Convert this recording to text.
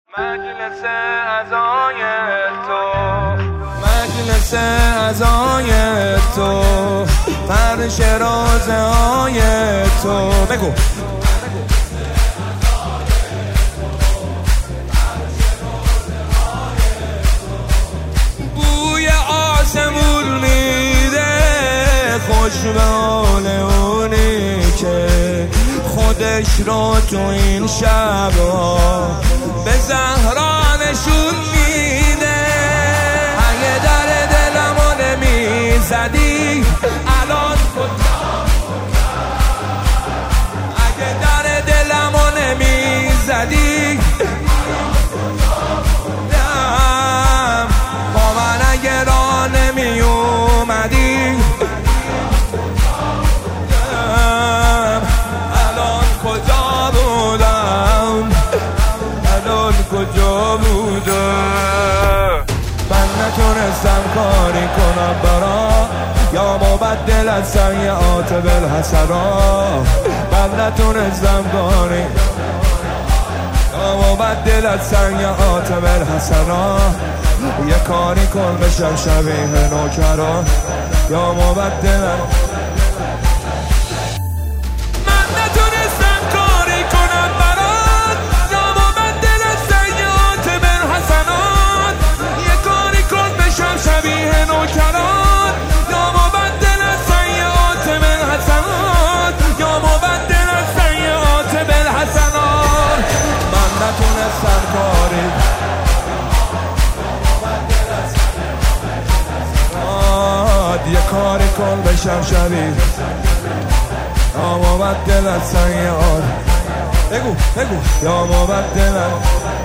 مجلس عزای تو فرش روزه های تو بگو بوی آسمون میده خوش به حال اونی که خودش رو تو این شبها به زهرا نشون میده. اگه در دلمو نمیزدی الان اگه در دلمو نمیزدی با من اگه راه نمی اومدی الان کجا بودم کجا بودم. من نتونستم کاری کنم برا یا مبدل از سیئات بالحسنا. من نتونستم کاری یا مبدل از سیئات بالحسنا. یه کاری کن بشم شبیه نوکران یا مبدل یه کاری کن بشم شبیه یا مبدل از سیئات. بگو یا مبدل